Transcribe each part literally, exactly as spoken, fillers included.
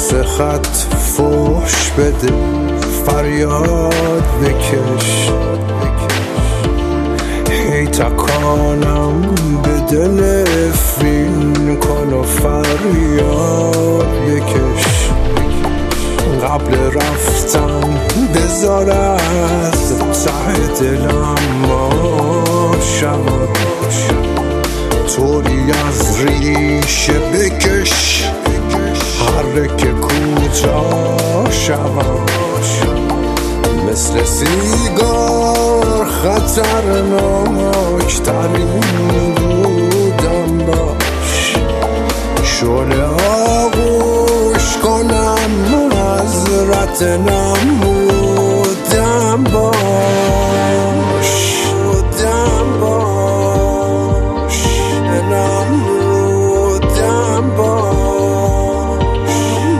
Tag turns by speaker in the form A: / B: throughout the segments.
A: واسه خط فوش بده، فریاد بکش، هی تکانم به دل فین کن و فریاد بکش. قبل رفتن بذار از ته دلم ما شود، طوری از ریشه بکش هر که کوتاه شود. مثل سیگار خطرناک ترین بودم باش، شعله آغوش کنم حضرت نمودم باش، بودم باش، نمودم باش،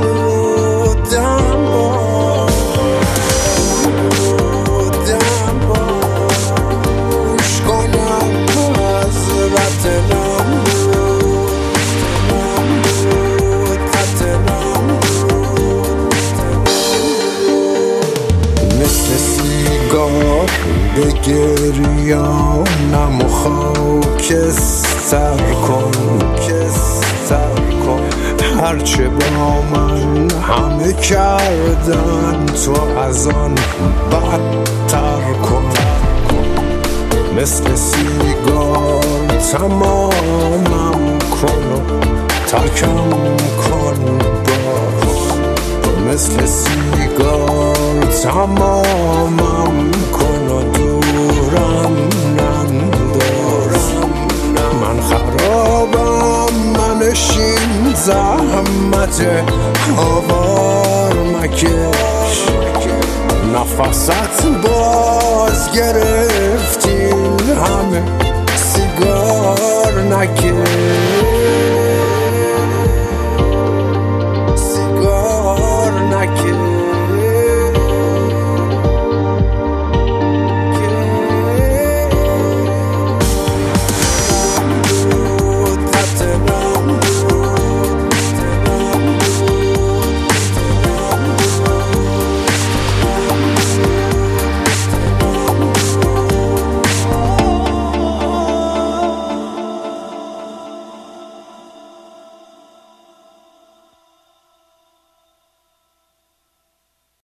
A: بودم باش، بودم باش کنم حضرت به گریانم و خاکستر کن، هرچه با من همه کردن تو از آن بدتر کن. مثل سیگار تمامم کن و ترکم کن باز، مثل سیگار تمامم کن و دورم ننداز. من خرابم منشین زحمت آوار مکش، نفست باز گرفتین همه سیگار نکش، سیگار نکش.